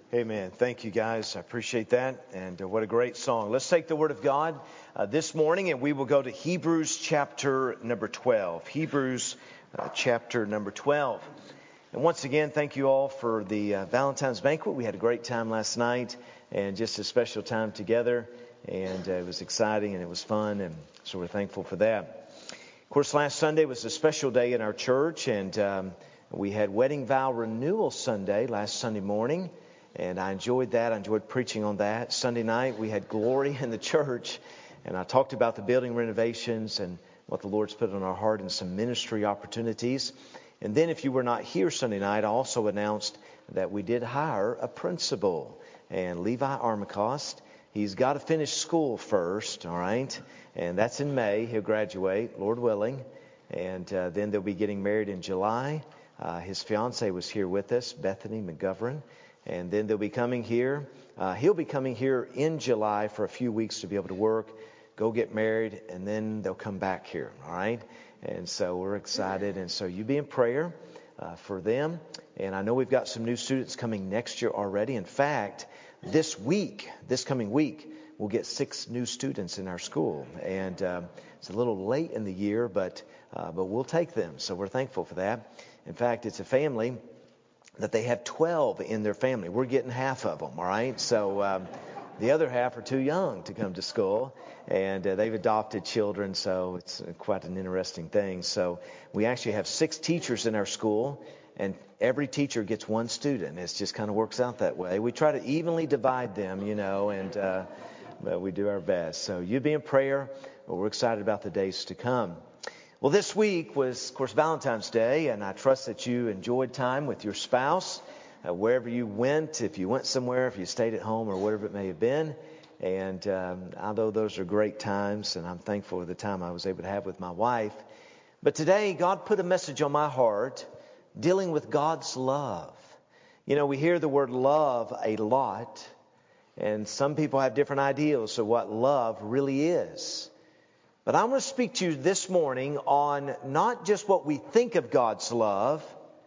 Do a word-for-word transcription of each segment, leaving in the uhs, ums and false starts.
Amen. Thank you, guys. I appreciate that. And uh, what a great song. Let's take the Word of God uh, this morning, and we will go to Hebrews chapter number twelve. Hebrews uh, chapter number twelve. And once again, thank you all for the uh, Valentine's banquet. We had a great time last night and just a special time together. And uh, it was exciting and it was fun. And so we're thankful for that. Of course, last Sunday was a special day in our church. And um, we had Wedding Vow Renewal Sunday last Sunday morning. And I enjoyed that. I enjoyed preaching on that. Sunday night, we had Glory in the church. And I talked about the building renovations and what the Lord's put on our heart and some ministry opportunities. And then if you were not here Sunday night, I also announced that we did hire a principal. And Levi Armacost, he's got to finish school first, all right? And that's in May. He'll graduate, Lord willing. And uh, then they'll be getting married in July. Uh, his fiancée was here with us, Bethany McGovern. And then they'll be coming here. Uh, he'll be coming here in July for a few weeks to be able to work, go get married, and then they'll come back here, all right? And so we're excited. And so you be in prayer uh, for them. And I know we've got some new students coming next year already. In fact, this week, this coming week, we'll get six new students in our school. And um, it's a little late in the year, but uh, but we'll take them. So we're thankful for that. In fact, it's a family that they have twelve in their family. We're getting half of them, all right? So um, the other half are too young to come to school, and uh, they've adopted children, so it's quite an interesting thing. So we actually have six teachers in our school, and every teacher gets one student. It just kind of works out that way. We try to evenly divide them, you know, and uh, but we do our best. So you be in prayer. But we're excited about the days to come. Well, this week was, of course, Valentine's Day, and I trust that you enjoyed time with your spouse, uh, wherever you went, if you went somewhere, if you stayed at home, or whatever it may have been. And um, although those are great times, and I'm thankful for the time I was able to have with my wife. But today, God put a message on my heart dealing with God's love. You know, we hear the word love a lot, and some people have different ideals of what love really is. But I want to speak to you this morning on not just what we think of God's love.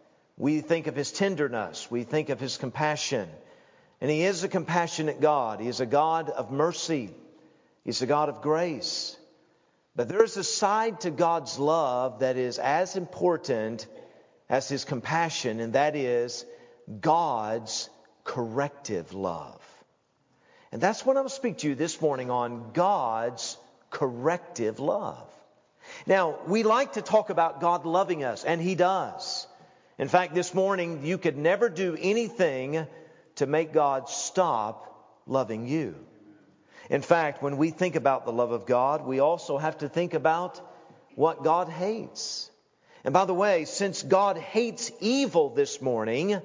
We think of His tenderness. We think of His compassion. And He is a compassionate God. He is a God of mercy. He's a God of grace. But there is a side to God's love that is as important as His compassion, and that is God's corrective love. And that's what I will speak to you this morning on, God's corrective love. Now, we like to talk about God loving us, and He does. In fact, this morning, you could never do anything to make God stop loving you. In fact, when we think about the love of God, we also have to think about what God hates. And by the way, since God hates evil this morning,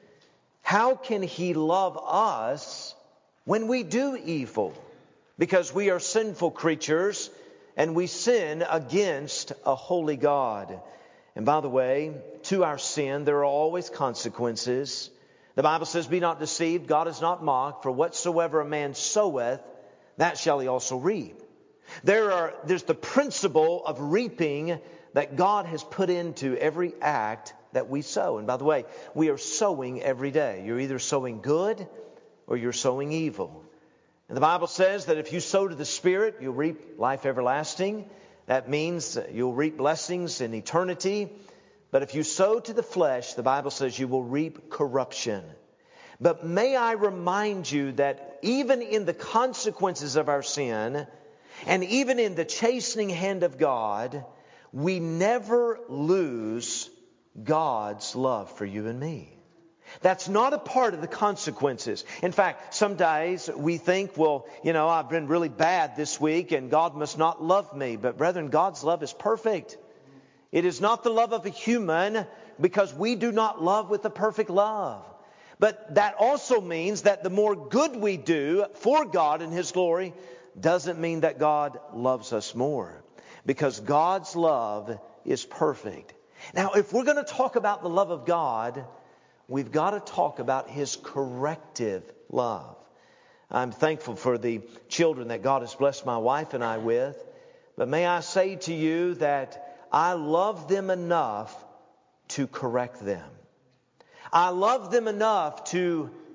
how can He love us when we do evil? Because we are sinful creatures and we sin against a holy God. And by the way, to our sin, there are always consequences. The Bible says, be not deceived, God is not mocked, for whatsoever a man soweth, that shall he also reap. There are, there's the principle of reaping that God has put into every act that we sow. And by the way, we are sowing every day. You're either sowing good or you're sowing evil. And the Bible says that if you sow to the Spirit, you'll reap life everlasting. That means you'll reap blessings in eternity. But if you sow to the flesh, the Bible says you will reap corruption. But may I remind you that even in the consequences of our sin, and even in the chastening hand of God, we never lose God's love for you and me. That's not a part of the consequences. In fact, some days we think, well, you know, I've been really bad this week and God must not love me. But brethren, God's love is perfect. It is not the love of a human, because we do not love with a perfect love. But that also means that the more good we do for God and His glory doesn't mean that God loves us more, because God's love is perfect. Now, if we're going to talk about the love of God, we've got to talk about His corrective love. I'm thankful for the children that God has blessed my wife and I with. But may I say to you that I love them enough to correct them. I love them enough to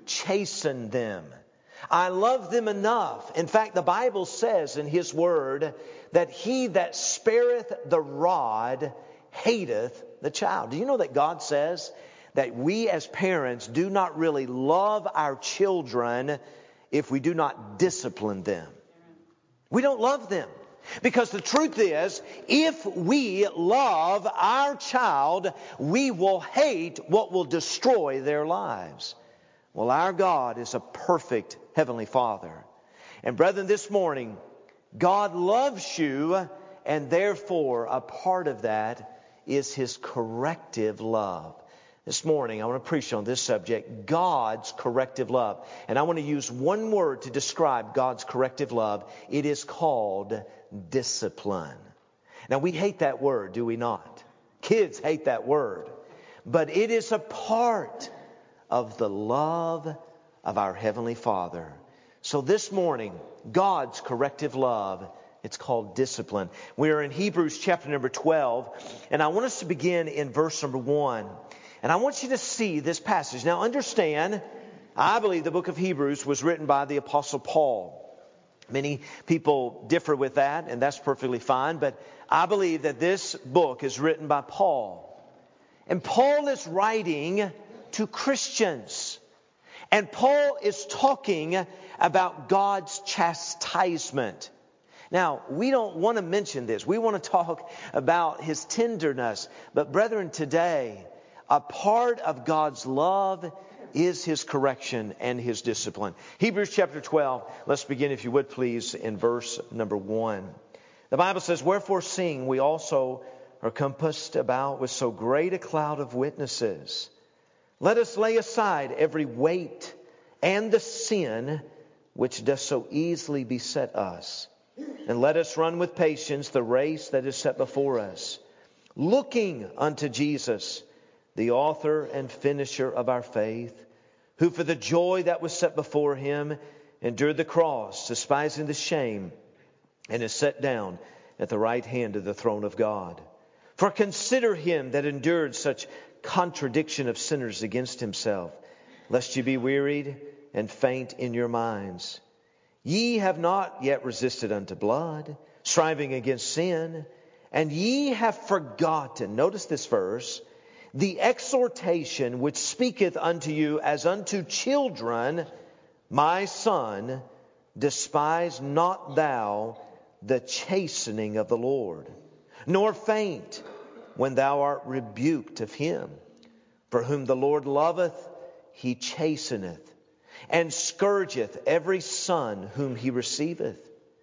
chasten them. I love them enough. In fact, the Bible says in His Word that he that spareth the rod hateth the child. Do you know that God says that we as parents do not really love our children if we do not discipline them? We don't love them. Because the truth is, if we love our child, we will hate what will destroy their lives. Well, our God is a perfect Heavenly Father. And brethren, this morning, God loves you, and therefore a part of that is His corrective love. This morning, I want to preach on this subject, God's corrective love. And I want to use one word to describe God's corrective love. It is called discipline. Now, we hate that word, do we not? Kids hate that word. But it is a part of the love of our Heavenly Father. So this morning, God's corrective love, it's called discipline. We are in Hebrews chapter number twelve, and I want us to begin in verse number one. And I want you to see this passage. Now understand, I believe the book of Hebrews was written by the Apostle Paul. Many people differ with that, and that's perfectly fine. But I believe that this book is written by Paul. And Paul is writing to Christians. And Paul is talking about God's chastisement. Now, we don't want to mention this. We want to talk about His tenderness. But brethren, today, a part of God's love is His correction and His discipline. Hebrews chapter twelve, let's begin, if you would please, in verse number one. The Bible says, "Wherefore seeing we also are compassed about with so great a cloud of witnesses, let us lay aside every weight and the sin which doth so easily beset us, and let us run with patience the race that is set before us, looking unto Jesus, the author and finisher of our faith, who for the joy that was set before Him endured the cross, despising the shame, and is set down at the right hand of the throne of God. For consider Him that endured such contradiction of sinners against Himself, lest ye be wearied and faint in your minds. Ye have not yet resisted unto blood, striving against sin, and ye have forgotten," notice this verse, "the exhortation which speaketh unto you as unto children, my son, despise not thou the chastening of the Lord, nor faint when thou art rebuked of Him. For whom the Lord loveth, He chasteneth, and scourgeth every son whom He receiveth.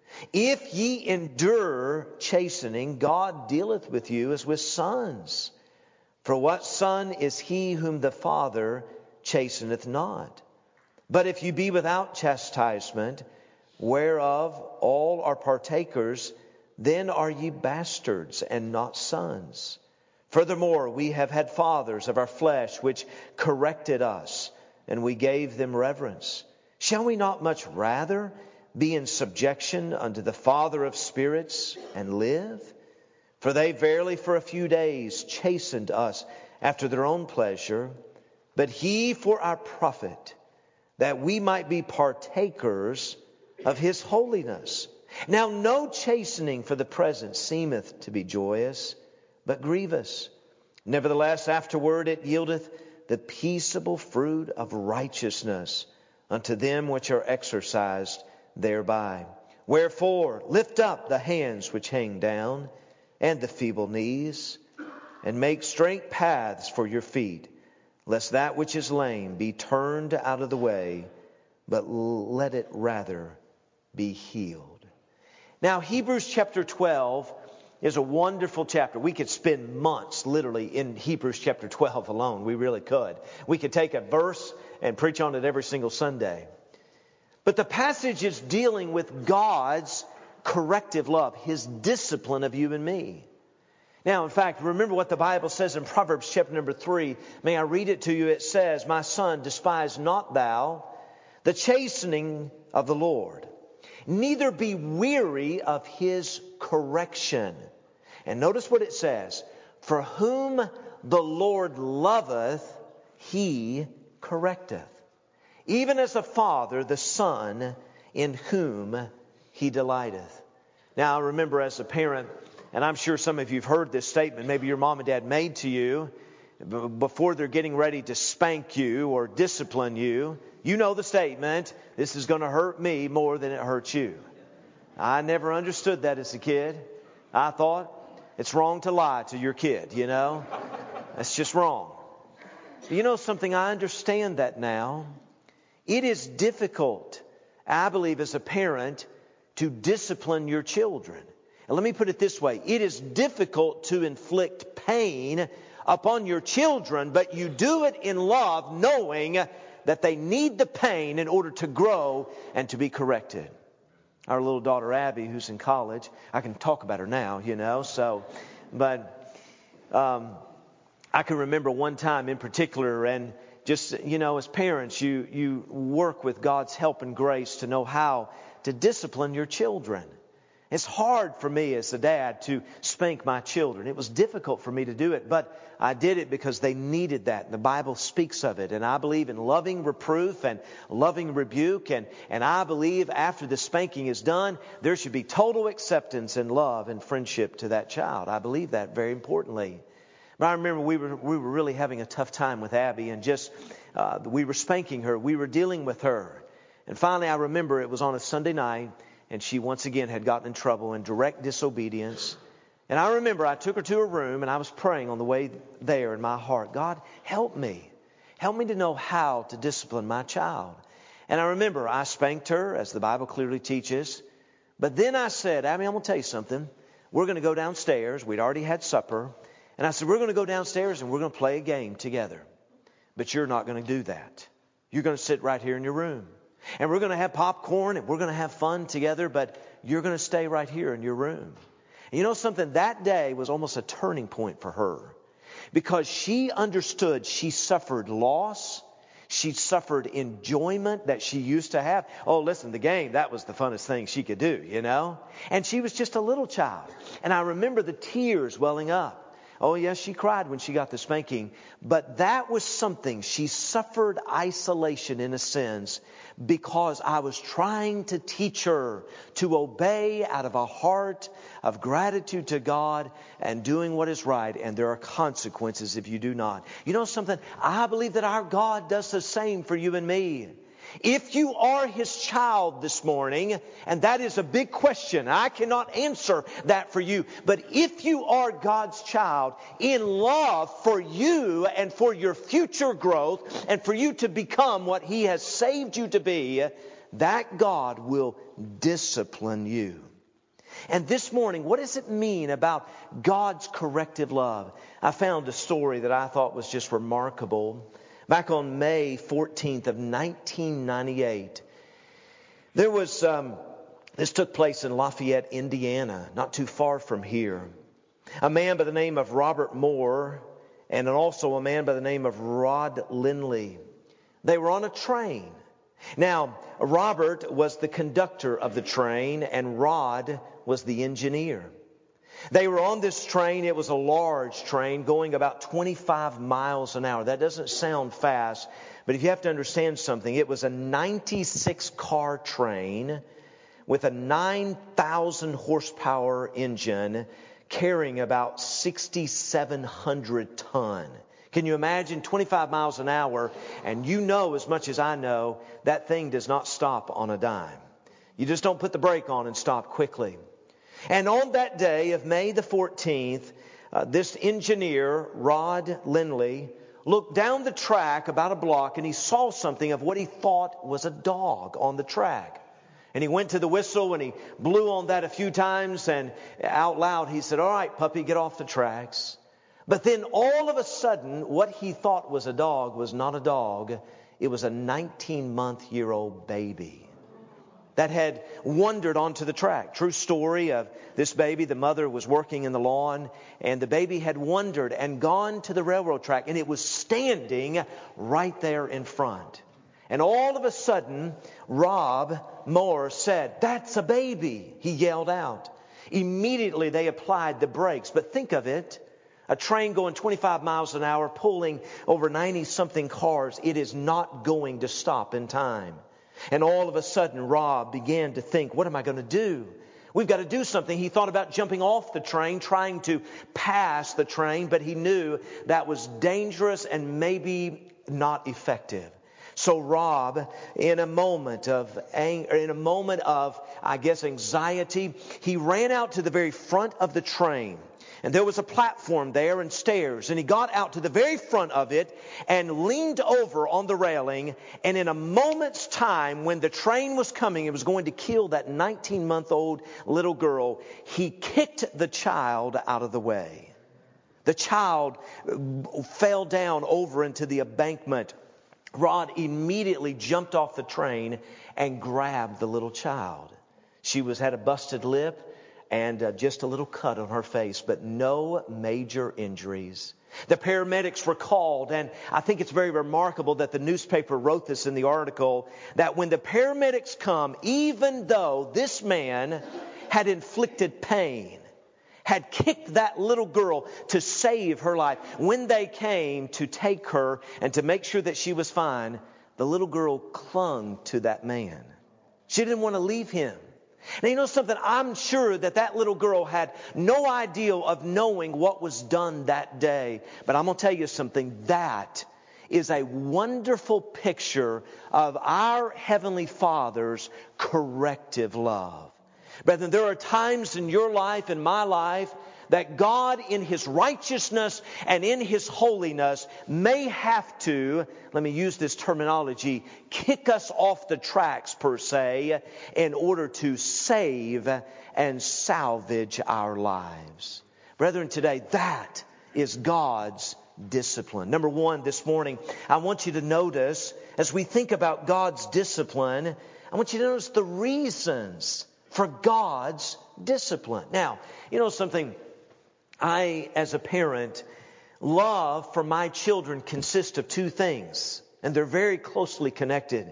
If ye endure chastening, God dealeth with you as with sons. For what son is he whom the Father chasteneth not? But if you be without chastisement, whereof all are partakers, then are ye bastards and not sons. Furthermore, we have had fathers of our flesh which corrected us, and we gave them reverence. Shall we not much rather be in subjection unto the Father of spirits and live? For they verily for a few days chastened us after their own pleasure, but He for our profit, that we might be partakers of His holiness. Now no chastening for the present seemeth to be joyous, but grievous. Nevertheless afterward it yieldeth the peaceable fruit of righteousness unto them which are exercised thereby. Wherefore lift up the hands which hang down, and the feeble knees, and make straight paths for your feet, lest that which is lame be turned out of the way, but let it rather be healed." Now, Hebrews chapter twelve is a wonderful chapter. We could spend months literally in Hebrews chapter twelve alone. We really could. We could take a verse and preach on it every single Sunday. But the passage is dealing with God's corrective love, His discipline of you and me. Now, in fact, remember what the Bible says in Proverbs chapter number three. May I read it to you? It says, "My son, despise not thou the chastening of the Lord, neither be weary of His correction." And notice what it says, "For whom the Lord loveth, He correcteth." even as a father the son in whom he delighteth. Now, I remember as a parent, and I'm sure some of you have heard this statement, maybe your mom and dad made to you before they're getting ready to spank you or discipline you. You know the statement, this is going to hurt me more than it hurts you. I never understood that as a kid. I thought it's wrong to lie to your kid, you know. That's just wrong. But you know something, I understand that now. It is difficult, I believe, as a parent to discipline your children. And let me put it this way. It is difficult to inflict pain upon your children, but you do it in love, knowing that they need the pain in order to grow and to be corrected. Our little daughter Abby, who's in college, I can talk about her now, you know, so, but um, I can remember one time in particular, and just, you know, as parents, you, you work with God's help and grace to know how to discipline your children. It's hard for me as a dad to spank my children. It was difficult for me to do it, but I did it because they needed that. And the Bible speaks of it. And I believe in loving reproof and loving rebuke. And, and I believe after the spanking is done, there should be total acceptance and love and friendship to that child. I believe that very importantly. But I remember we were we were really having a tough time with Abby, and just uh, we were spanking her. We were dealing with her. And finally, I remember it was on a Sunday night, and she once again had gotten in trouble in direct disobedience. And I remember I took her to her room, and I was praying on the way there in my heart, God, help me. Help me to know how to discipline my child. And I remember I spanked her, as the Bible clearly teaches. But then I said, Abby, I'm going to tell you something. We're going to go downstairs. We'd already had supper. And I said, we're going to go downstairs and we're going to play a game together. But you're not going to do that. You're going to sit right here in your room. And we're going to have popcorn and we're going to have fun together, but you're going to stay right here in your room. And you know something? That day was almost a turning point for her, because she understood she suffered loss. She suffered enjoyment that she used to have. Oh, listen, the game, that was the funnest thing she could do, you know. And she was just a little child. And I remember the tears welling up. Oh, yes, she cried when she got the spanking. But that was something. She suffered isolation in a sense, because I was trying to teach her to obey out of a heart of gratitude to God and doing what is right. And there are consequences if you do not. You know something? I believe that our God does the same for you and me. If you are His child this morning, and that is a big question, I cannot answer that for you. But if you are God's child, in love for you and for your future growth and for you to become what He has saved you to be, that God will discipline you. And this morning, what does it mean about God's corrective love? I found a story that I thought was just remarkable. Back on May fourteenth of nineteen ninety-eight, there was, um, this took place in Lafayette, Indiana, not too far from here. A man by the name of Robert Moore and also a man by the name of Rod Lindley. They were on a train. Now, Robert was the conductor of the train and Rod was the engineer. They were on this train. It was a large train going about twenty-five miles an hour. That doesn't sound fast, but if you have to understand something, it was a ninety-six car train with a nine thousand horsepower engine carrying about six thousand seven hundred ton. Can you imagine twenty-five miles an hour? And you know as much as I know, that thing does not stop on a dime. You just don't put the brake on and stop quickly. And on that day of May the fourteenth, uh, this engineer, Rod Lindley, looked down the track about a block and he saw something of what he thought was a dog on the track. And he went to the whistle and he blew on that a few times, and out loud he said, "All right, puppy, get off the tracks." But then all of a sudden, what he thought was a dog was not a dog. It was a nineteen-month-year-old baby that had wandered onto the track. True story of this baby. The mother was working in the lawn, and the baby had wandered and gone to the railroad track, and it was standing right there in front. And all of a sudden, Rob Moore said, "That's a baby," he yelled out. Immediately they applied the brakes. But think of it, A train going twenty-five miles an hour, pulling over ninety-something cars, it is not going to stop in time. And all of a sudden, Rob began to think, what am I going to do? We've got to do something. He thought about jumping off the train, trying to pass the train, but he knew that was dangerous and maybe not effective. So Rob, in a moment of anger, in a moment of, I guess, anxiety, he ran out to the very front of the train. And there was a platform there and stairs. And he got out to the very front of it and leaned over on the railing. And in a moment's time, when the train was coming, it was going to kill that nineteen-month-old little girl, he kicked the child out of the way. The child fell down over into the embankment. Rod immediately jumped off the train and grabbed the little child. She was had a busted lip and uh, just a little cut on her face, but no major injuries. The paramedics were called, and I think it's very remarkable that the newspaper wrote this in the article, that when the paramedics come, even though this man had inflicted pain, had kicked that little girl to save her life, when they came to take her and to make sure that she was fine, the little girl clung to that man. She didn't want to leave him. Now, you know something? I'm sure that that little girl had no idea of knowing what was done that day. But I'm going to tell you something. That is a wonderful picture of our Heavenly Father's corrective love. Brethren, there are times in your life, in my life, that God in His righteousness and in His holiness may have to, let me use this terminology, kick us off the tracks per se, in order to save and salvage our lives. Brethren, today that is God's discipline. Number one, this morning, I want you to notice, as we think about God's discipline, I want you to notice the reasons for God's discipline. Now, you know something? I, as a parent, love for my children consists of two things, and they're very closely connected.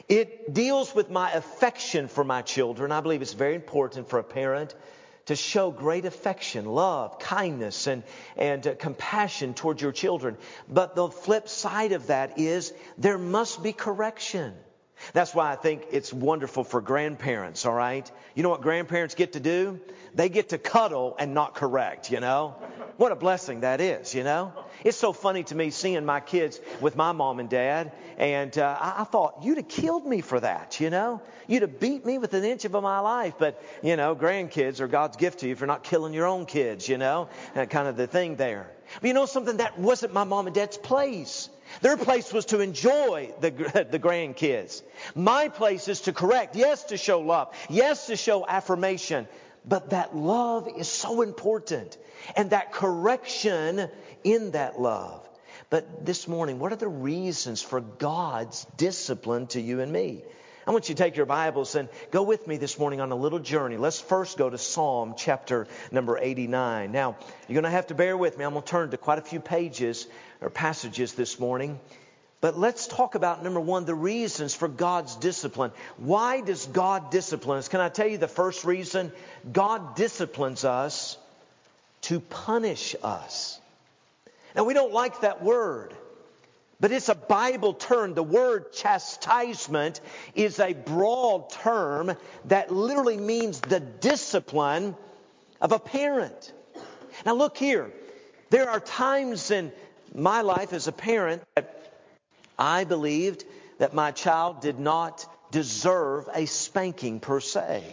It deals with my affection for my children. I believe it's very important for a parent to show great affection, love, kindness, and, and uh, compassion towards your children. But the flip side of that is there must be correction. That's why I think it's wonderful for grandparents, all right? You know what grandparents get to do? They get to cuddle and not correct, you know? What a blessing that is, you know? It's so funny to me seeing my kids with my mom and dad, and uh, I, I thought, you'd have killed me for that, you know? You'd have beat me with an inch of my life, but, you know, grandkids are God's gift to you if you're not killing your own kids, you know? That kind of the thing there. But you know something? That wasn't my mom and dad's place. Their place was to enjoy the, the grandkids. My place is to correct. Yes, to show love. Yes, to show affirmation. But that love is so important. And that correction in that love. But this morning, what are the reasons for God's discipline to you and me? I want you to take your Bibles and go with me this morning on a little journey. Let's first go to Psalm chapter number eighty-nine. Now, you're going to have to bear with me. I'm going to turn to quite a few pages or passages this morning. But let's talk about, number one, the reasons for God's discipline. Why does God discipline us? Can I tell you the first reason? God disciplines us to punish us. Now, we don't like that word. But it's a Bible term. The word chastisement is a broad term that literally means the discipline of a parent. Now look here. There are times in my life as a parent that I believed that my child did not deserve a spanking per se.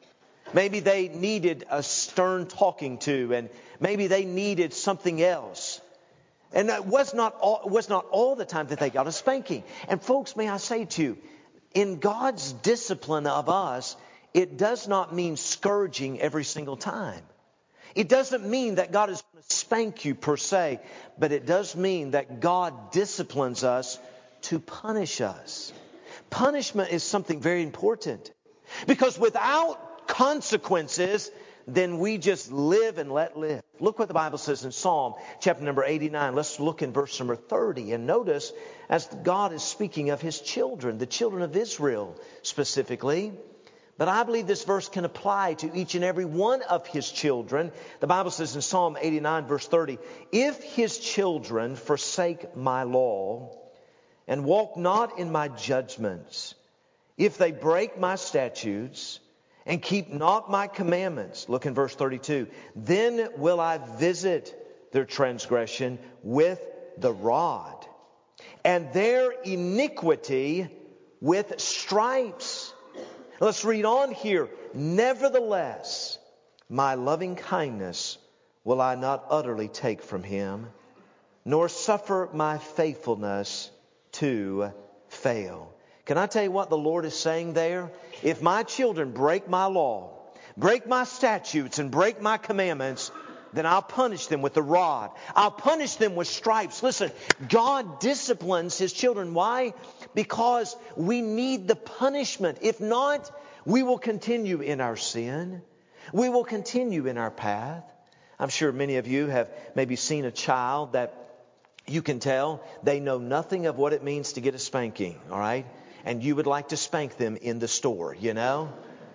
Maybe they needed a stern talking to, and maybe they needed something else. And it was not all, it was not all the time that they got a spanking. And folks, may I say to you, in God's discipline of us, it does not mean scourging every single time. It doesn't mean that God is going to spank you per se, but it does mean that God disciplines us to punish us. Punishment is something very important, because without consequences, then we just live and let live. Look what the Bible says in Psalm chapter number eighty-nine. Let's look in verse number thirty. And notice, as God is speaking of His children, the children of Israel specifically. But I believe this verse can apply to each and every one of his children. The Bible says in Psalm eighty-nine, verse thirty, if his children forsake my law and walk not in my judgments, if they break my statutes and keep not my commandments, look in verse thirty-two, then will I visit their transgression with the rod and their iniquity with stripes. Let's read on here. Nevertheless, my loving kindness will I not utterly take from him, nor suffer my faithfulness to fail. Can I tell you what the Lord is saying there? If my children break my law, break my statutes, and break my commandments, then I'll punish them with the rod. I'll punish them with stripes. Listen, God disciplines his children. Why? Because we need the punishment. If not, we will continue in our sin. We will continue in our path. I'm sure many of you have maybe seen a child that you can tell they know nothing of what it means to get a spanking, all right? And you would like to spank them in the store, you know?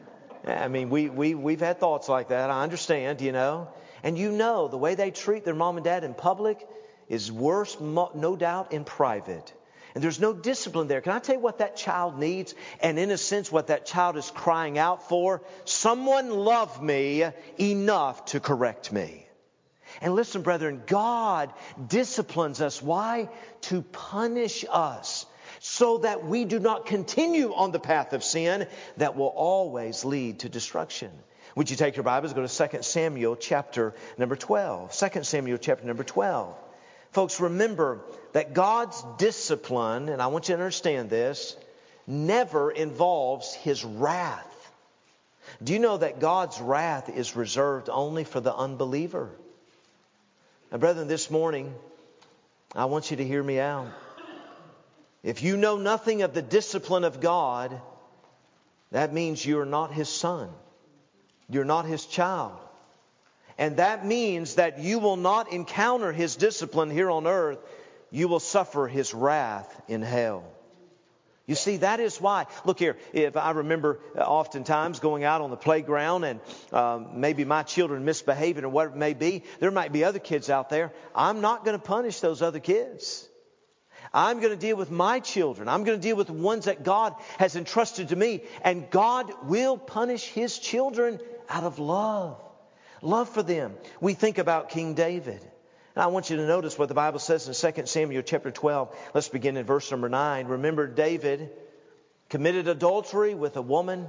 I mean, we, we, we've had thoughts like that. I understand, you know? And you know the way they treat their mom and dad in public is worse, no doubt, in private. And there's no discipline there. Can I tell you what that child needs? And in a sense, what that child is crying out for? Someone love me enough to correct me. And listen, brethren, God disciplines us. Why? To punish us, so that we do not continue on the path of sin that will always lead to destruction. Would you take your Bibles, go to Second Samuel chapter number twelve. Second Samuel chapter number twelve. Folks, remember that God's discipline, and I want you to understand this, never involves his wrath. Do you know that God's wrath is reserved only for the unbeliever? Now, brethren, this morning, I want you to hear me out. If you know nothing of the discipline of God, that means you're not his son. You're not his child. And that means that you will not encounter his discipline here on earth. You will suffer his wrath in hell. You see, that is why. Look here, if I remember oftentimes going out on the playground and um, maybe my children misbehaving or whatever it may be, there might be other kids out there. I'm not going to punish those other kids. I'm going to deal with my children. I'm going to deal with the ones that God has entrusted to me. And God will punish his children out of love. Love for them. We think about King David. And I want you to notice what the Bible says in Second Samuel chapter twelve. Let's begin in verse number nine. Remember, David committed adultery with a woman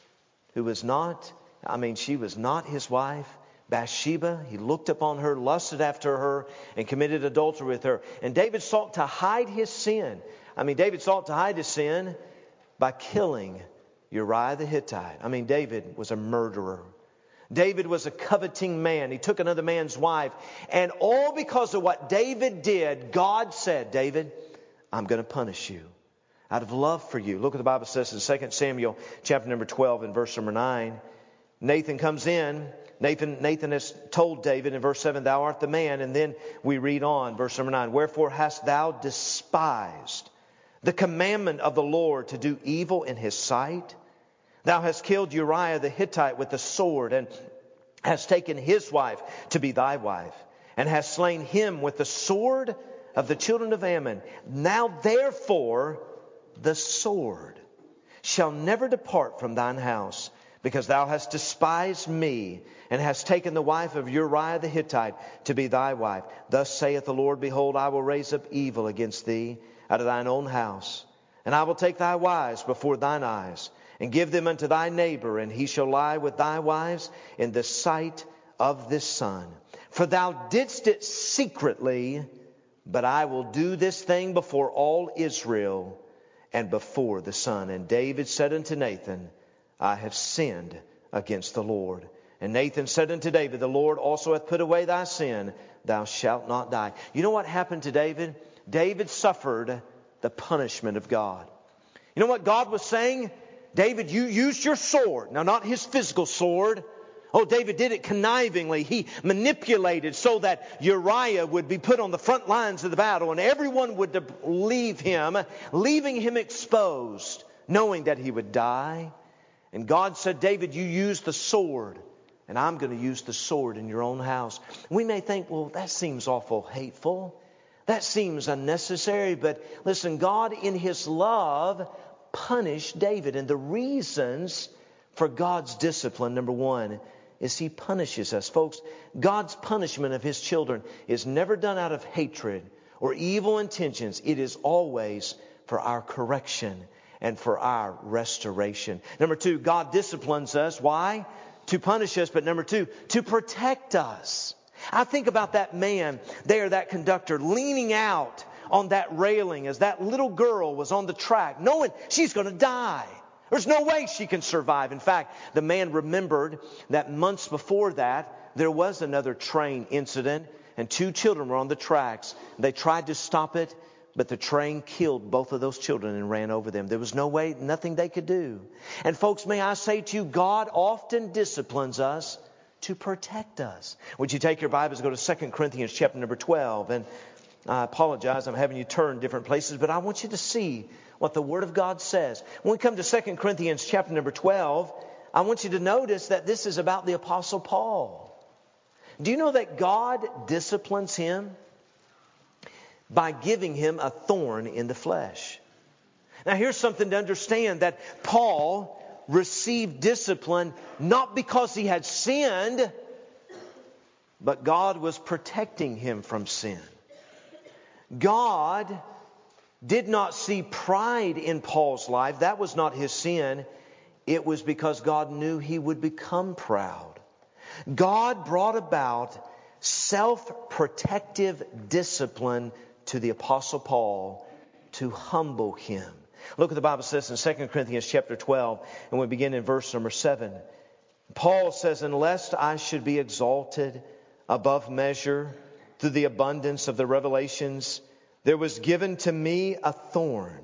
who was not, I mean, she was not his wife. Bathsheba, he looked upon her, lusted after her, and committed adultery with her. And David sought to hide his sin. I mean, David sought to hide his sin by killing Uriah the Hittite. I mean, David was a murderer. David was a coveting man. He took another man's wife. And all because of what David did, God said, David, I'm going to punish you out of love for you. Look what the Bible says in Second Samuel chapter number twelve and verse number nine. Nathan comes in. Nathan, Nathan has told David in verse seven, thou art the man. And then we read on, verse number nine. Wherefore hast thou despised the commandment of the Lord to do evil in his sight? Thou hast killed Uriah the Hittite with the sword, and hast taken his wife to be thy wife, and hast slain him with the sword of the children of Ammon. Now therefore the sword shall never depart from thine house, because thou hast despised me, and hast taken the wife of Uriah the Hittite to be thy wife. Thus saith the Lord, behold, I will raise up evil against thee out of thine own house, and I will take thy wives before thine eyes, and give them unto thy neighbor, and he shall lie with thy wives in the sight of this sun. For thou didst it secretly, but I will do this thing before all Israel and before the sun. And David said unto Nathan, I have sinned against the Lord. And Nathan said unto David, the Lord also hath put away thy sin. Thou shalt not die. You know what happened to David? David suffered the punishment of God. You know what God was saying? David, you used your sword. Now, not his physical sword. Oh, David did it connivingly. He manipulated so that Uriah would be put on the front lines of the battle, and everyone would leave him, leaving him exposed, knowing that he would die. And God said, David, you use the sword, and I'm going to use the sword in your own house. We may think, well, that seems awful hateful. That seems unnecessary. But listen, God in His love punished David. And the reasons for God's discipline, number one, is He punishes us. Folks, God's punishment of His children is never done out of hatred or evil intentions. It is always for our correction and for our restoration. Number two, God disciplines us. Why? To punish us. But number two, to protect us. I think about that man there, that conductor, leaning out on that railing as that little girl was on the track, knowing she's going to die. There's no way she can survive. In fact, the man remembered that months before that, there was another train incident, and two children were on the tracks. They tried to stop it, but the train killed both of those children and ran over them. There was no way, nothing they could do. And folks, may I say to you, God often disciplines us to protect us. Would you take your Bibles and go to Second Corinthians chapter number twelve? And I apologize, I'm having you turn different places, but I want you to see what the Word of God says. When we come to Second Corinthians chapter number twelve, I want you to notice that this is about the Apostle Paul. Do you know that God disciplines him by giving him a thorn in the flesh? Now here's something to understand, that Paul received discipline not because he had sinned, but God was protecting him from sin. God did not see pride in Paul's life. That was not his sin. It was because God knew he would become proud. God brought about self-protective discipline to the Apostle Paul to humble him. Look what the Bible says in Second Corinthians chapter twelve, and we begin in verse number seven. Paul says, "Unless I should be exalted above measure through the abundance of the revelations, there was given to me a thorn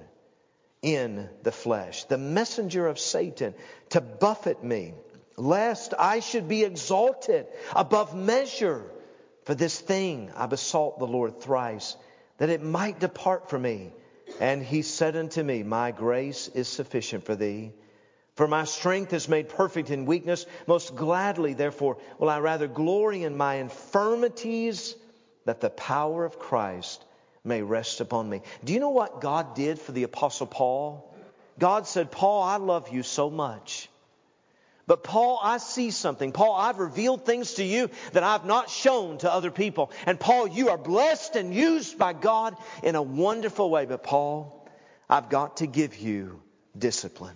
in the flesh, the messenger of Satan, to buffet me, lest I should be exalted above measure. For this thing I besought the Lord thrice, that it might depart from me. And He said unto me, My grace is sufficient for thee, for my strength is made perfect in weakness. Most gladly, therefore, will I rather glory in my infirmities, that the power of Christ may rest upon me." Do you know what God did for the Apostle Paul? God said, "Paul, I love you so much. But Paul, I see something. Paul, I've revealed things to you that I've not shown to other people. And Paul, you are blessed and used by God in a wonderful way. But Paul, I've got to give you discipline.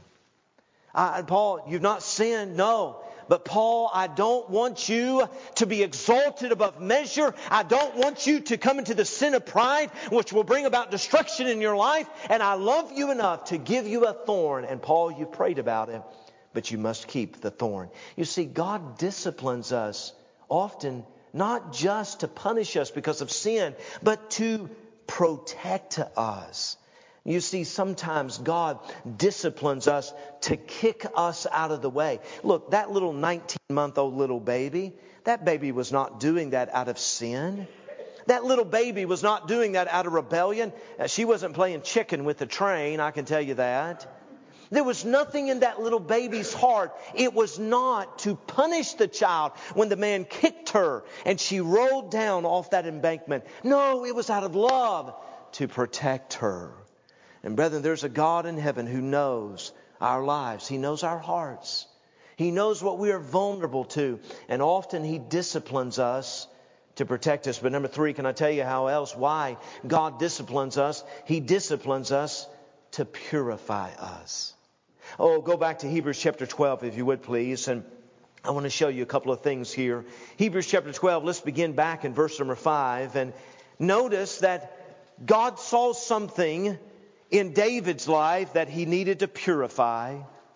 I, Paul, you've not sinned, no. But Paul, I don't want you to be exalted above measure. I don't want you to come into the sin of pride, which will bring about destruction in your life. And I love you enough to give you a thorn." And Paul, you've prayed about it, but you must keep the thorn. You see, God disciplines us often not just to punish us because of sin, but to protect us. You see, sometimes God disciplines us to kick us out of the way. Look, that little nineteen-month-old little baby, that baby was not doing that out of sin. That little baby was not doing that out of rebellion. She wasn't playing chicken with the train, I can tell you that. There was nothing in that little baby's heart. It was not to punish the child when the man kicked her and she rolled down off that embankment. No, it was out of love to protect her. And brethren, there's a God in heaven who knows our lives. He knows our hearts. He knows what we are vulnerable to. And often He disciplines us to protect us. But number three, can I tell you how else, why God disciplines us? He disciplines us to purify us. Oh, go back to Hebrews chapter twelve, if you would, please. And I want to show you a couple of things here. Hebrews chapter twelve, let's begin back in verse number five. And notice that God saw something in David's life that he needed to purify.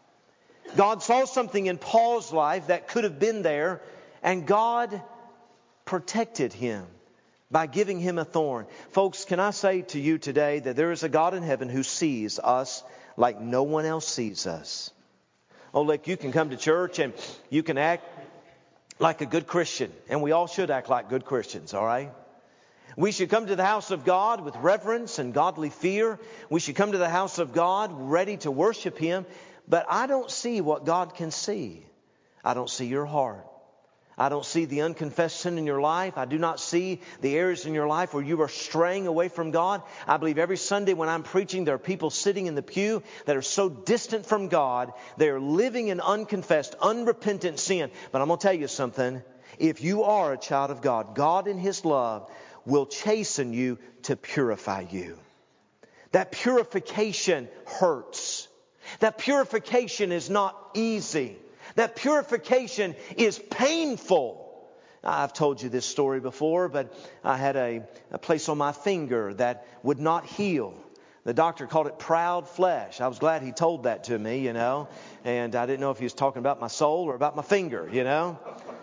God saw something in Paul's life that could have been there. And God protected him by giving him a thorn. Folks, can I say to you today that there is a God in heaven who sees us like no one else sees us. Oh, look, you can come to church and you can act like a good Christian. And we all should act like good Christians, all right? We should come to the house of God with reverence and godly fear. We should come to the house of God ready to worship Him. but I don't see what God can see. I don't see your heart. I don't see the unconfessed sin in your life. I do not see the areas in your life where you are straying away from God. I believe every Sunday when I'm preaching, there are people sitting in the pew that are so distant from God. They are living in unconfessed, unrepentant sin. But I'm going to tell you something. If you are a child of God, God in His love will chasten you to purify you. That purification hurts. That purification is not easy. That purification is painful. I've told you this story before, but I had a, a place on my finger that would not heal. The doctor called it proud flesh. I was glad he told that to me, you know. And I didn't know if he was talking about my soul or about my finger, you know.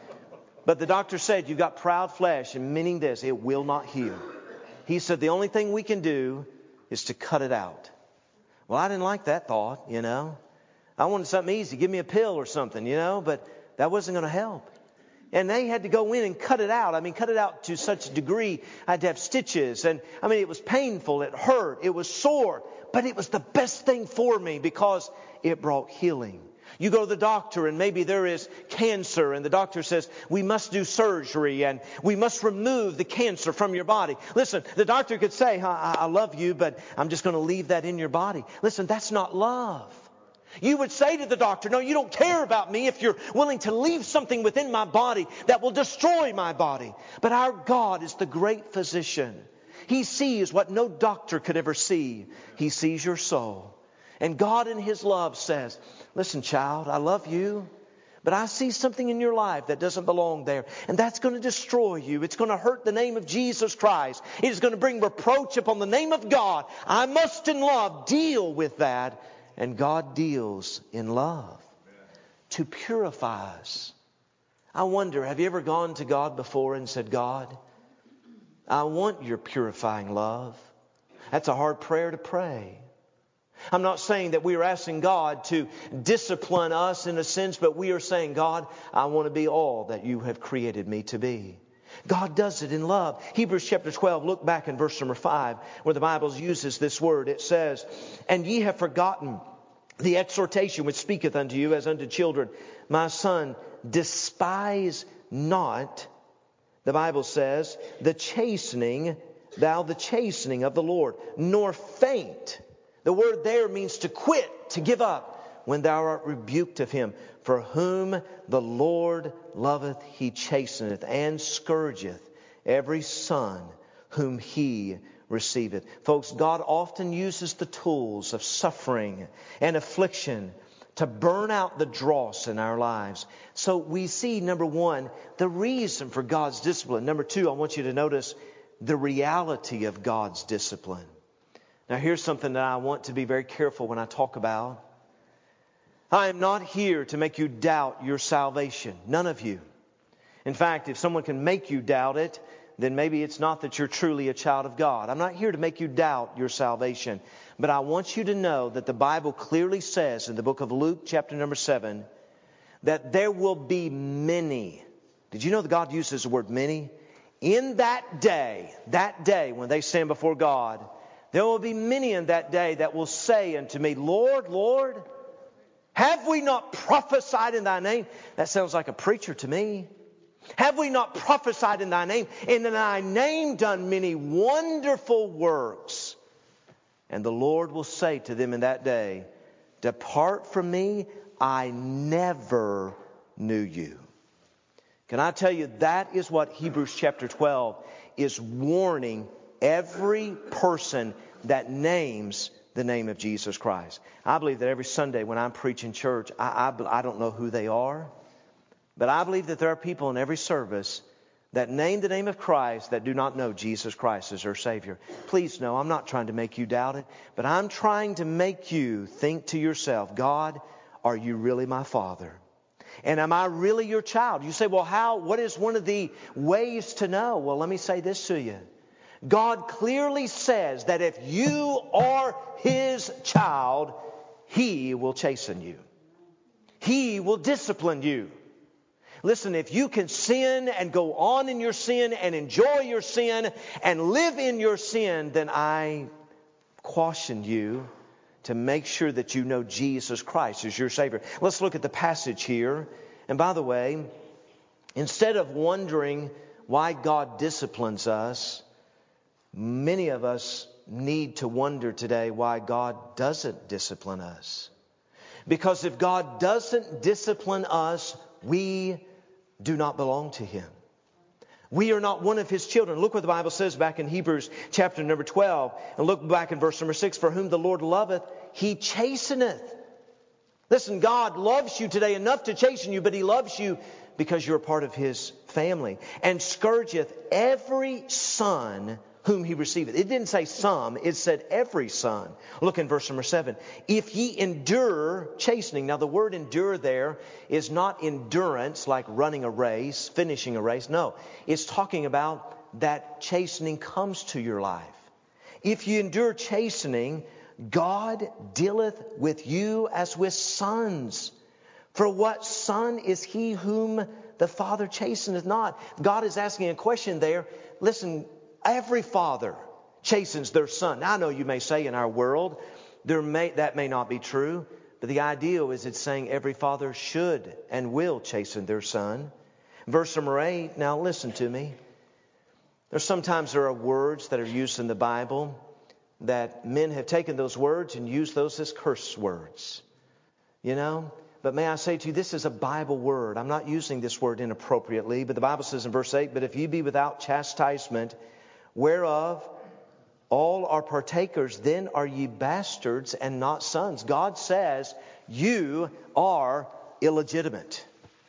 But the doctor said, you've got proud flesh, and meaning this, it will not heal. He said, the only thing we can do is to cut it out. Well, I didn't like that thought, you know. I wanted something easy. Give me a pill or something, you know, but that wasn't going to help. And they had to go in and cut it out. I mean, cut it out to such a degree. I had to have stitches. And I mean, it was painful. It hurt. It was sore. But it was the best thing for me because it brought healing. You go to the doctor and maybe there is cancer and the doctor says, we must do surgery and we must remove the cancer from your body. Listen, the doctor could say, I, I love you, but I'm just going to leave that in your body. Listen, that's not love. You would say to the doctor, no, you don't care about me if you're willing to leave something within my body that will destroy my body. But our God is the great physician. He sees what no doctor could ever see. He sees your soul. And God in His love says, listen, child, I love you, but I see something in your life that doesn't belong there. And that's going to destroy you. It's going to hurt the name of Jesus Christ. It is going to bring reproach upon the name of God. I must in love deal with that. And God deals in love to purify us. I wonder, have you ever gone to God before and said, God, I want your purifying love? That's a hard prayer to pray. I'm not saying that we are asking God to discipline us in a sense, but we are saying, God, I want to be all that you have created me to be. God does it in love. Hebrews chapter twelve, look back in verse number five, where the Bible uses this word. It says, and ye have forgotten the exhortation which speaketh unto you as unto children. My son, despise not, the Bible says, the chastening, thou the chastening of the Lord, nor faint. The word there means to quit, to give up, when thou art rebuked of him. For whom the Lord loveth, He chasteneth, and scourgeth every son whom He receiveth. Folks, God often uses the tools of suffering and affliction to burn out the dross in our lives. So we see, number one, the reason for God's discipline. Number two, I want you to notice the reality of God's discipline. Now, here's something that I want to be very careful when I talk about. I am not here to make you doubt your salvation. None of you. In fact, if someone can make you doubt it, then maybe it's not that you're truly a child of God. I'm not here to make you doubt your salvation. But I want you to know that the Bible clearly says in the book of Luke, chapter number seven, that there will be many. Did you know that God uses the word many? In that day, that day when they stand before God, there will be many in that day that will say unto me, Lord, Lord, have we not prophesied in thy name? That sounds like a preacher to me. Have we not prophesied in thy name? And in thy name done many wonderful works. And the Lord will say to them in that day, depart from me, I never knew you. Can I tell you, that is what Hebrews chapter twelve is warning every person that names the name of Jesus Christ. I believe that every Sunday when I'm preaching church, I, I, I don't know who they are, but I believe that there are people in every service that name the name of Christ that do not know Jesus Christ as their Savior. Please know, I'm not trying to make you doubt it, but I'm trying to make you think to yourself, God, are you really my Father? And am I really your child? You say, well, how? What is one of the ways to know? Well, let me say this to you. God clearly says that if you are His child, He will chasten you. He will discipline you. Listen, if you can sin and go on in your sin and enjoy your sin and live in your sin, then I caution you to make sure that you know Jesus Christ as your Savior. Let's look at the passage here. And by the way, instead of wondering why God disciplines us, many of us need to wonder today why God doesn't discipline us. Because if God doesn't discipline us, we do not belong to Him. We are not one of His children. Look what the Bible says back in Hebrews chapter number twelve. And look back in verse number six. For whom the Lord loveth, He chasteneth. Listen, God loves you today enough to chasten you, but He loves you because you're a part of His family. And scourgeth every son whom He receiveth. It didn't say some, it said every son. Look in verse number seven. If ye endure chastening. Now the word endure there is not endurance like running a race, finishing a race. No, it's talking about that chastening comes to your life. If you endure chastening, God dealeth with you as with sons. For what son is he whom the Father chasteneth not? God is asking a question there. Listen, every father chastens their son. Now, I know you may say in our world there may that may not be true, but the ideal is it's saying every father should and will chasten their son. Verse number eight, now listen to me. There's sometimes there are words that are used in the Bible that men have taken those words and used those as curse words. You know? But may I say to you, this is a Bible word. I'm not using this word inappropriately, but the Bible says in verse eight, but if you be without chastisement, whereof all are partakers, then are ye bastards and not sons. God says you are illegitimate.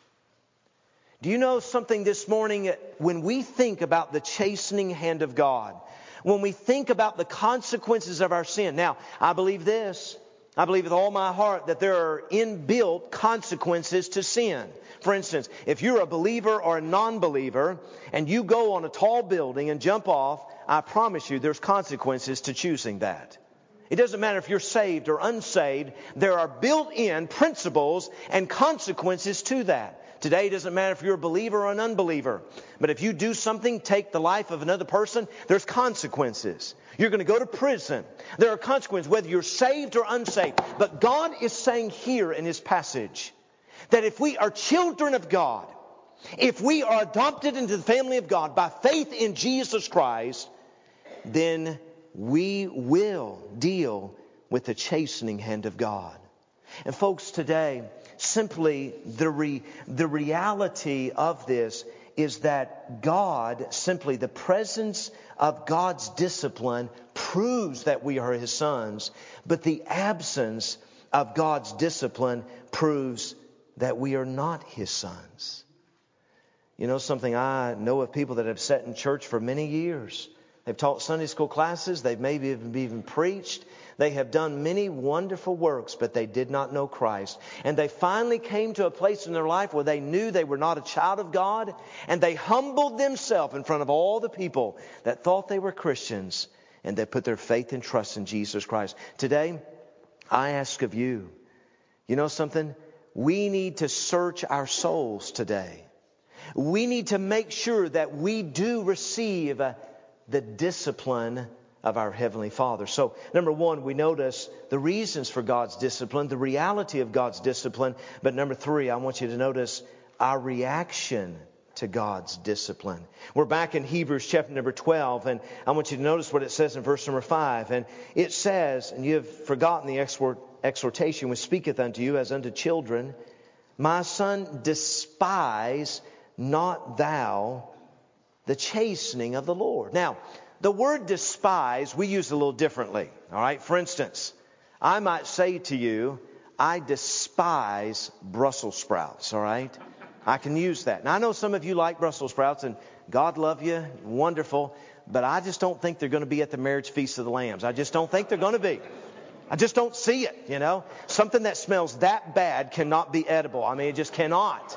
Do you know something this morning? When we think about the chastening hand of God, when we think about the consequences of our sin. Now, I believe this. I believe with all my heart that there are inbuilt consequences to sin. For instance, if you're a believer or a non-believer and you go on a tall building and jump off, I promise you there's consequences to choosing that. It doesn't matter if you're saved or unsaved. There are built-in principles and consequences to that. Today it doesn't matter if you're a believer or an unbeliever. But if you do something, take the life of another person, there's consequences. You're going to go to prison. There are consequences whether you're saved or unsaved. But God is saying here in His passage that if we are children of God, if we are adopted into the family of God by faith in Jesus Christ, then we will deal with the chastening hand of God. And folks, today, simply the re, the reality of this is that God, simply the presence of God's discipline proves that we are His sons. But the absence of God's discipline proves that we are not His sons. You know something, I know of people that have sat in church for many years. They've taught Sunday school classes. They've maybe even, even preached. They have done many wonderful works, but they did not know Christ. And they finally came to a place in their life where they knew they were not a child of God. And they humbled themselves in front of all the people that thought they were Christians. And they put their faith and trust in Jesus Christ. Today, I ask of you, you know something? We need to search our souls today. We need to make sure that we do receive the discipline of our Heavenly Father. So, number one, we notice the reasons for God's discipline, the reality of God's discipline. But number three, I want you to notice our reaction to God's discipline. We're back in Hebrews chapter number twelve, and I want you to notice what it says in verse number five. And it says, and you have forgotten the exhortation which speaketh unto you as unto children, my son, despise not thou the chastening of the Lord. Now, the word despise, we use a little differently. All right. For instance, I might say to you, I despise Brussels sprouts. All right. I can use that. Now, I know some of you like Brussels sprouts, and God love you. Wonderful. But I just don't think they're going to be at the marriage feast of the lambs. I just don't think they're going to be. I just don't see it, you know. Something that smells that bad cannot be edible. I mean, it just cannot.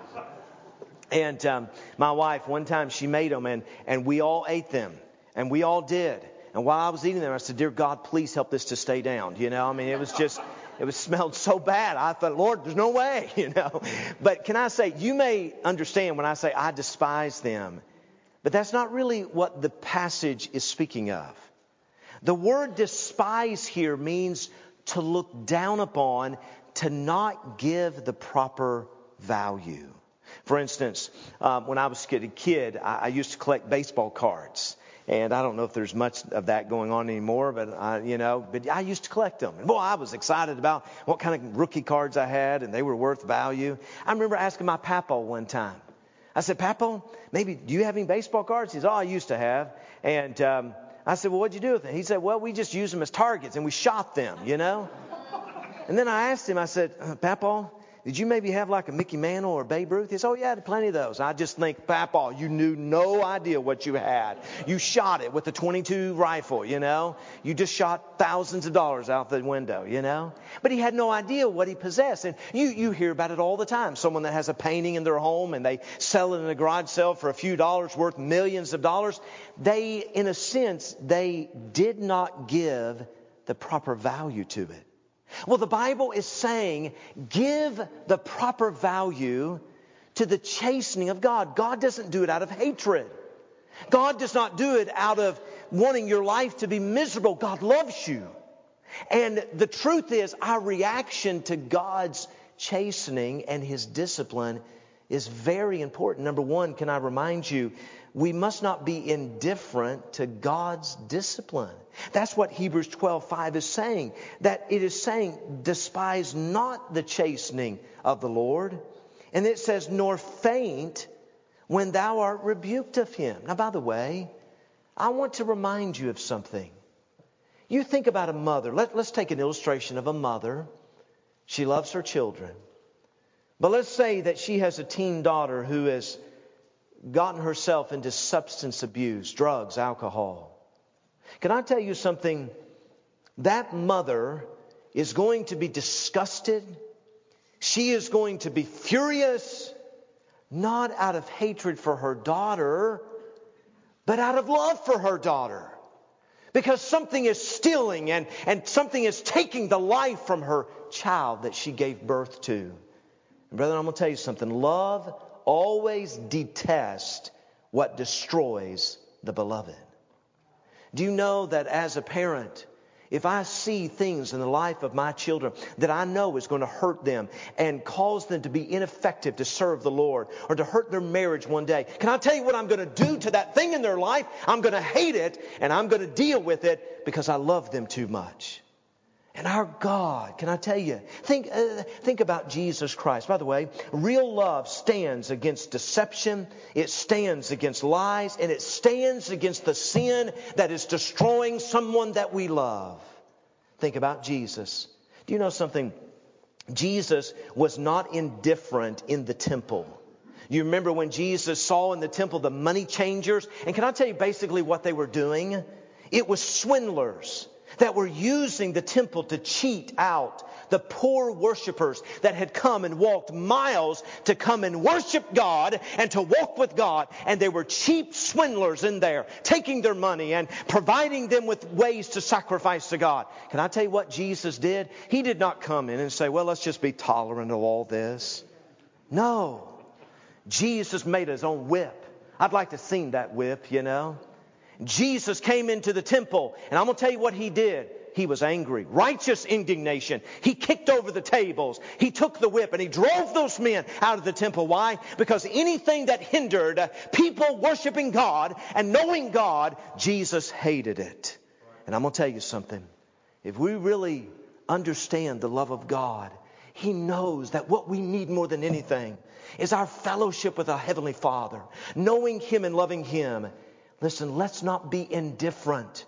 And um, my wife, one time she made them, and, and we all ate them. And we all did. And while I was eating them, I said, dear God, please help this to stay down. You know, I mean, it was just, it was smelled so bad. I thought, Lord, there's no way, you know. But can I say, you may understand when I say I despise them. But that's not really what the passage is speaking of. The word despise here means to look down upon, to not give the proper value. For instance, um, when I was a kid, I, I used to collect baseball cards. And I don't know if there's much of that going on anymore, but I, you know, but I used to collect them. And boy, I was excited about what kind of rookie cards I had, and they were worth value. I remember asking my papa one time. I said, "Papa, maybe do you have any baseball cards?" He said, "Oh, I used to have." And um, I said, "Well, what'd you do with them?" He said, "Well, we just used them as targets, and we shot them, you know." And then I asked him, I said, uh, "Papa, did you maybe have like a Mickey Mantle or Babe Ruth?" He said, "Oh, yeah, I had plenty of those." I just think, "Papa, you knew no idea what you had. You shot it with a twenty-two rifle, you know. You just shot thousands of dollars out the window, you know." But he had no idea what he possessed. And you, you hear about it all the time. Someone that has a painting in their home and they sell it in a garage sale for a few dollars worth millions of dollars. They, in a sense, they did not give the proper value to it. Well, the Bible is saying, give the proper value to the chastening of God. God doesn't do it out of hatred. God does not do it out of wanting your life to be miserable. God loves you. And the truth is, our reaction to God's chastening and His discipline is very important. Number one, can I remind you, we must not be indifferent to God's discipline. That's what Hebrews twelve five is saying. That it is saying, despise not the chastening of the Lord. And it says, nor faint when thou art rebuked of Him. Now, by the way, I want to remind you of something. You think about a mother. Let, let's take an illustration of a mother. She loves her children. But let's say that she has a teen daughter who has gotten herself into substance abuse, drugs, alcohol. Can I tell you something? That mother is going to be disgusted. She is going to be furious, not out of hatred for her daughter, but out of love for her daughter. Because something is stealing and, and something is taking the life from her child that she gave birth to. And brother, I'm going to tell you something. Love always detests what destroys the beloved. Do you know that as a parent, if I see things in the life of my children that I know is going to hurt them and cause them to be ineffective to serve the Lord or to hurt their marriage one day, can I tell you what I'm going to do to that thing in their life? I'm going to hate it and I'm going to deal with it because I love them too much. And our God, can I tell you, think uh, think about Jesus Christ. By the way, real love stands against deception. It stands against lies. And it stands against the sin that is destroying someone that we love. Think about Jesus. Do you know something? Jesus was not indifferent in the temple. You remember when Jesus saw in the temple the money changers? And can I tell you basically what they were doing? It was swindlers that were using the temple to cheat out the poor worshipers that had come and walked miles to come and worship God and to walk with God. And they were cheap swindlers in there, taking their money and providing them with ways to sacrifice to God. Can I tell you what Jesus did? He did not come in and say, well, let's just be tolerant of all this. No. Jesus made His own whip. I'd like to have seen that whip, you know. Jesus came into the temple, and I'm going to tell you what He did. He was angry. Righteous indignation. He kicked over the tables. He took the whip, and He drove those men out of the temple. Why? Because anything that hindered people worshiping God and knowing God, Jesus hated it. And I'm going to tell you something. If we really understand the love of God, He knows that what we need more than anything is our fellowship with our Heavenly Father, knowing Him and loving Him. Listen, let's not be indifferent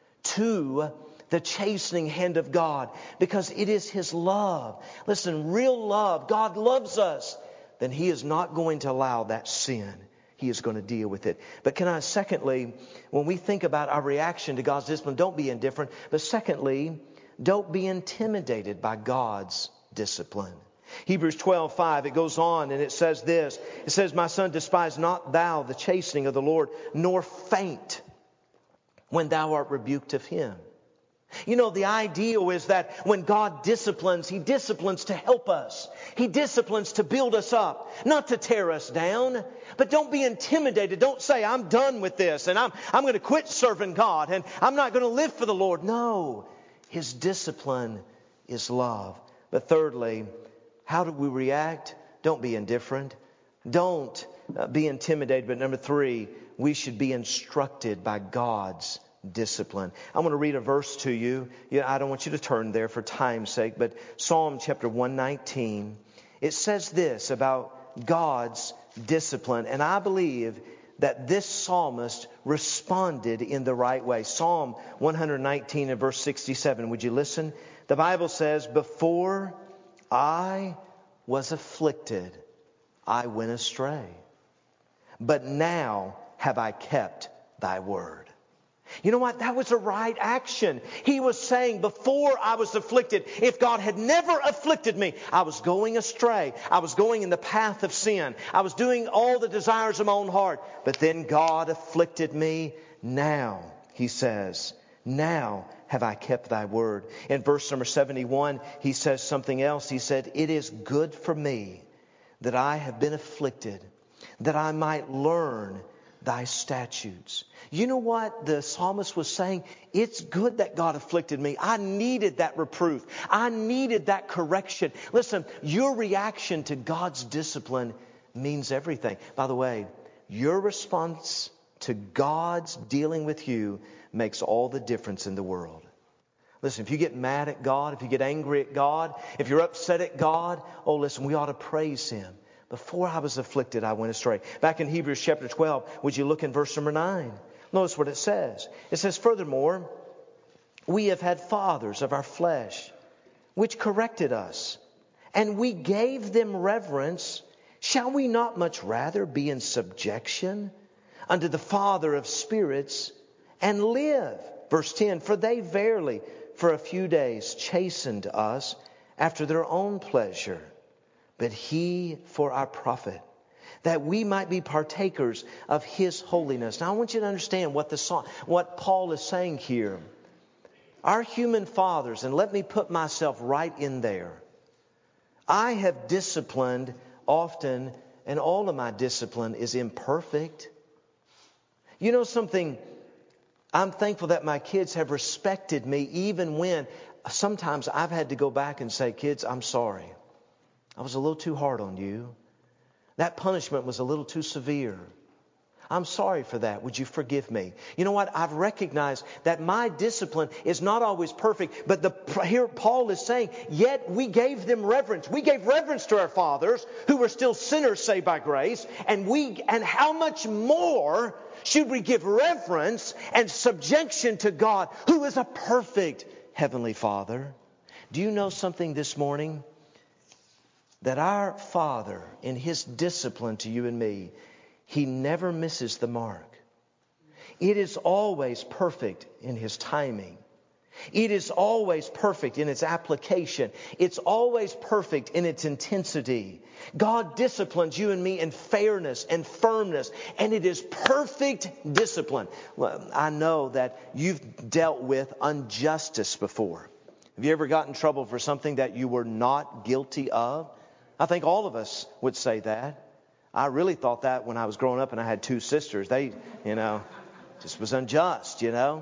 to the chastening hand of God because it is His love. Listen, real love, God loves us. Then He is not going to allow that sin. He is going to deal with it. But can I, secondly, when we think about our reaction to God's discipline, don't be indifferent. But secondly, don't be intimidated by God's discipline. Hebrews twelve five, it goes on and it says this. It says, my son, despise not thou the chastening of the Lord, nor faint when thou art rebuked of Him. You know, the ideal is that when God disciplines, He disciplines to help us. He disciplines to build us up, not to tear us down. But don't be intimidated. Don't say, I'm done with this and I'm, I'm going to quit serving God and I'm not going to live for the Lord. No, His discipline is love. But thirdly, how do we react? Don't be indifferent. Don't uh, be intimidated. But number three, we should be instructed by God's discipline. I'm going to read a verse to you. Yeah, I don't want you to turn there for time's sake, but Psalm chapter one nineteen, it says this about God's discipline. And I believe that this psalmist responded in the right way. Psalm one nineteen and verse sixty-seven. Would you listen? The Bible says, before I was afflicted, I went astray. But now have I kept thy word. You know what? That was the right action. He was saying, before I was afflicted, if God had never afflicted me, I was going astray. I was going in the path of sin. I was doing all the desires of my own heart. But then God afflicted me. Now, he says, now have I kept thy word. In verse number seventy-one, he says something else. He said, it is good for me that I have been afflicted, that I might learn thy statutes. You know what the psalmist was saying? It's good that God afflicted me. I needed that reproof. I needed that correction. Listen, your reaction to God's discipline means everything. By the way, your response to God's dealing with you makes all the difference in the world. Listen, if you get mad at God, if you get angry at God, if you're upset at God, oh, listen, we ought to praise Him. Before I was afflicted, I went astray. Back in Hebrews chapter twelve, would you look in verse number nine? Notice what it says. It says, furthermore, we have had fathers of our flesh, which corrected us, and we gave them reverence. Shall we not much rather be in subjection unto the Father of spirits and live? Verse ten, for they verily for a few days chastened us after their own pleasure, but He for our profit, that we might be partakers of His holiness. Now I want you to understand what the song, what Paul is saying here. Our human fathers, and let me put myself right in there. I have disciplined often, and all of my discipline is imperfect. You know something? I'm thankful that my kids have respected me even when sometimes I've had to go back and say, kids, I'm sorry. I was a little too hard on you. That punishment was a little too severe. I'm sorry for that. Would you forgive me? You know what? I've recognized that my discipline is not always perfect. But the, here Paul is saying, yet we gave them reverence. We gave reverence to our fathers who were still sinners saved by grace. And we, and how much more should we give reverence and subjection to God, who is a perfect Heavenly Father? Do you know something this morning? That our Father, in His discipline to you and me, He never misses the mark. It is always perfect in His timing. It is always perfect in its application. It's always perfect in its intensity. God disciplines you and me in fairness and firmness, and it is perfect discipline. Well, I know that you've dealt with injustice before. Have you ever got in trouble for something that you were not guilty of? I think all of us would say that. I really thought that when I was growing up and I had two sisters. They, you know, just was unjust, you know.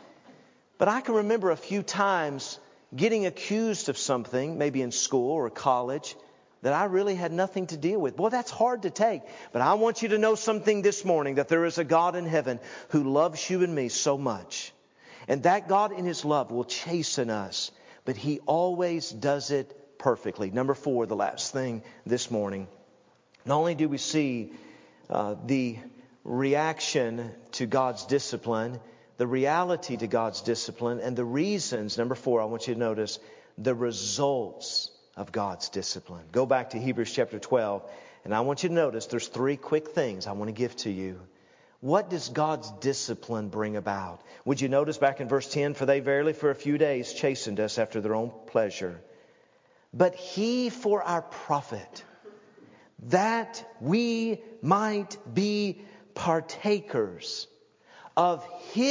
But I can remember a few times getting accused of something, maybe in school or college, that I really had nothing to deal with. Boy, that's hard to take. But I want you to know something this morning, that there is a God in heaven who loves you and me so much. And that God in His love will chasten us, but He always does it perfectly. Number four, the last thing this morning. Not only do we see uh, the reaction to God's discipline, the reality to God's discipline, and the reasons. Number four, I want you to notice the results of God's discipline. Go back to Hebrews chapter twelve, and I want you to notice there's three quick things I want to give to you. What does God's discipline bring about? Would you notice back in verse ten, for they verily for a few days chastened us after their own pleasure, but He for our profit, that we might be partakers of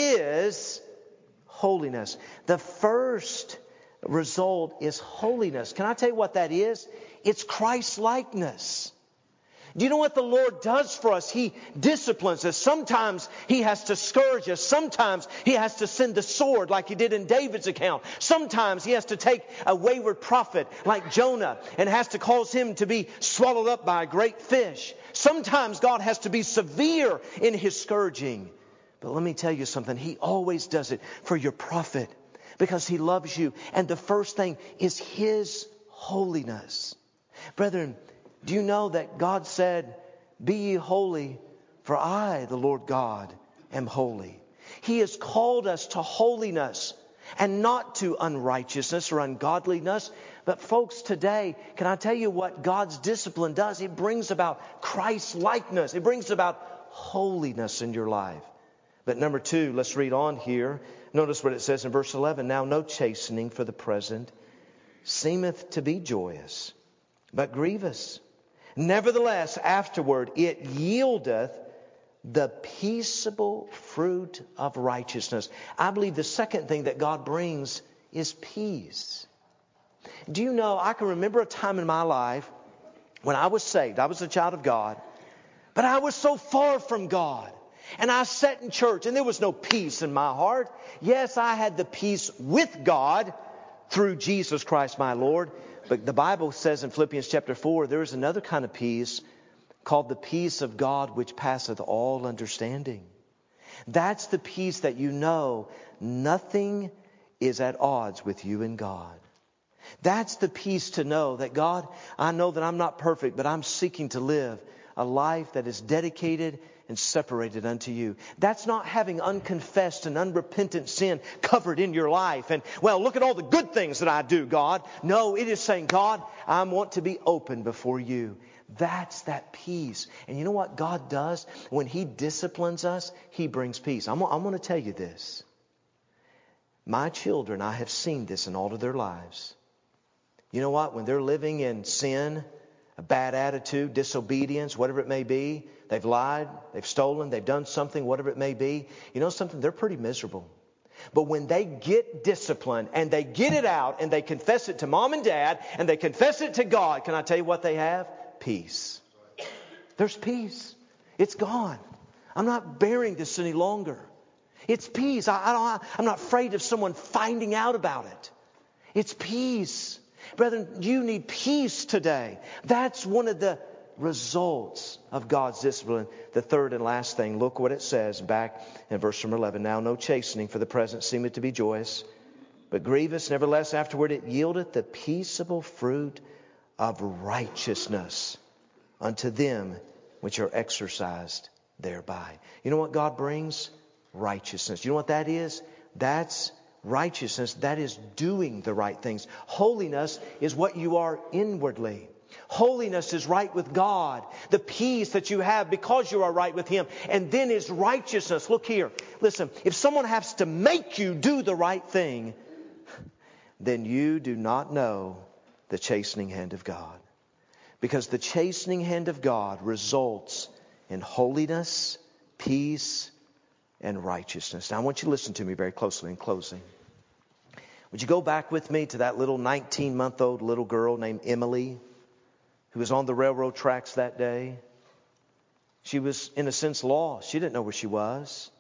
His holiness. The first result is holiness. Can I tell you what that is? It's Christ-likeness. Do you know what the Lord does for us? He disciplines us. Sometimes He has to scourge us. Sometimes He has to send the sword like He did in David's account. Sometimes He has to take a wayward prophet like Jonah and has to cause him to be swallowed up by a great fish. Sometimes God has to be severe in His scourging. But let me tell you something. He always does it for your profit because He loves you. And the first thing is His holiness. Brethren, do you know that God said, "Be ye holy, for I, the Lord God, am holy"? He has called us to holiness and not to unrighteousness or ungodliness. But folks, today, can I tell you what God's discipline does? It brings about Christ-likeness. It brings about holiness in your life. But number two, let's read on here. Notice what it says in verse eleven. "Now no chastening for the present seemeth to be joyous, but grievous. Nevertheless, afterward it yieldeth the peaceable fruit of righteousness." I believe the second thing that God brings is peace. Do you know, I can remember a time in my life when I was saved. I was a child of God, but I was so far from God. And I sat in church and there was no peace in my heart. Yes, I had the peace with God through Jesus Christ my Lord. But the Bible says in Philippians chapter four, there is another kind of peace called the peace of God which passeth all understanding. That's the peace that you know nothing is at odds with you and God. That's the peace to know that God, I know that I'm not perfect, but I'm seeking to live a life that is dedicated and separated unto you. That's not having unconfessed and unrepentant sin covered in your life. And, well, look at all the good things that I do, God. No, it is saying, God, I want to be open before you. That's that peace. And you know what God does? When He disciplines us, He brings peace. I'm, I'm going to tell you this. My children, I have seen this in all of their lives. You know what? When they're living in sin, a bad attitude, disobedience, whatever it may be, they've lied, they've stolen, they've done something, whatever it may be. You know something? They're pretty miserable. But when they get disciplined and they get it out and they confess it to mom and dad and they confess it to God, can I tell you what they have? Peace. There's peace. It's gone. I'm not bearing this any longer. It's peace. I, I don't, I'm not afraid of someone finding out about it. It's peace. Brethren, you need peace today. That's one of the results of God's discipline. The third and last thing, look what it says back in verse number eleven. "Now no chastening for the present seemeth to be joyous, but grievous. Nevertheless, afterward it yieldeth the peaceable fruit of righteousness unto them which are exercised thereby." You know what God brings? Righteousness. You know what that is? That's righteousness. That is doing the right things. Holiness is what you are inwardly. Holiness is right with God. The peace that you have because you are right with Him. And then is righteousness. Look here. Listen, if someone has to make you do the right thing, then you do not know the chastening hand of God. Because the chastening hand of God results in holiness, peace, and righteousness. Now I want you to listen to me very closely in closing. Would you go back with me to that little nineteen-month-old little girl named Emily who was on the railroad tracks that day? She was, in a sense, lost. She didn't know where she was.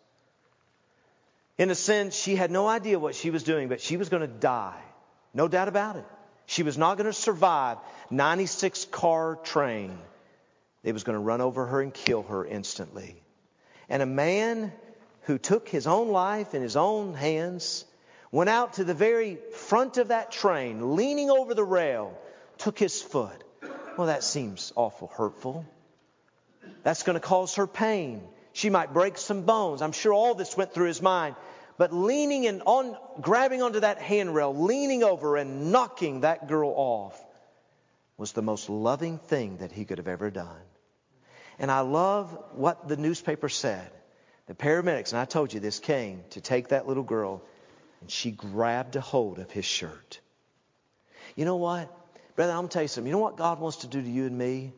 In a sense, she had no idea what she was doing, but she was going to die. No doubt about it. She was not going to survive ninety-six car train. It was going to run over her and kill her instantly. And a man who took his own life in his own hands went out to the very front of that train, leaning over the rail, took his foot. Well, that seems awful hurtful. That's going to cause her pain. She might break some bones. I'm sure all this went through his mind. But leaning and on, grabbing onto that handrail, leaning over and knocking that girl off was the most loving thing that he could have ever done. And I love what the newspaper said. The paramedics, and I told you this, came to take that little girl, and she grabbed a hold of his shirt. You know what? Brother, I'm going to tell you something. You know what God wants to do to you and me?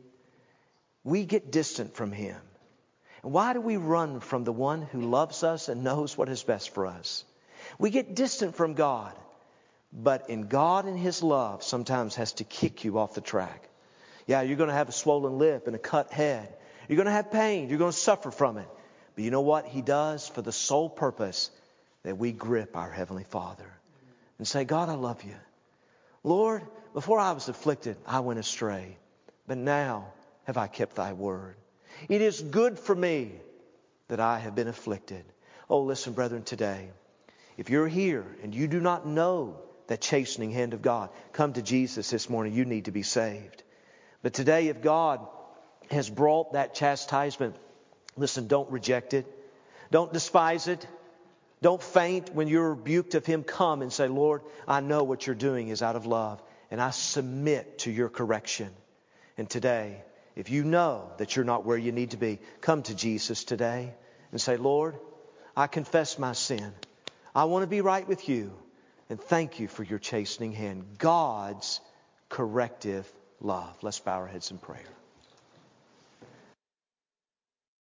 We get distant from Him. And why do we run from the one who loves us and knows what is best for us? We get distant from God. But in God and His love sometimes has to kick you off the track. Yeah, you're going to have a swollen lip and a cut head. You're going to have pain. You're going to suffer from it. But you know what He does for the sole purpose that we grip our Heavenly Father and say, God, I love you. Lord, before I was afflicted, I went astray. But now have I kept thy word. It is good for me that I have been afflicted. Oh, listen, brethren, today, if you're here and you do not know that chastening hand of God, come to Jesus this morning. You need to be saved. But today, if God has brought that chastisement, listen, don't reject it. Don't despise it. Don't faint when you're rebuked of Him. Come and say, Lord, I know what you're doing is out of love, and I submit to your correction. And today, if you know that you're not where you need to be, come to Jesus today and say, Lord, I confess my sin. I want to be right with you. And thank you for your chastening hand, God's corrective love. Let's bow our heads in prayer.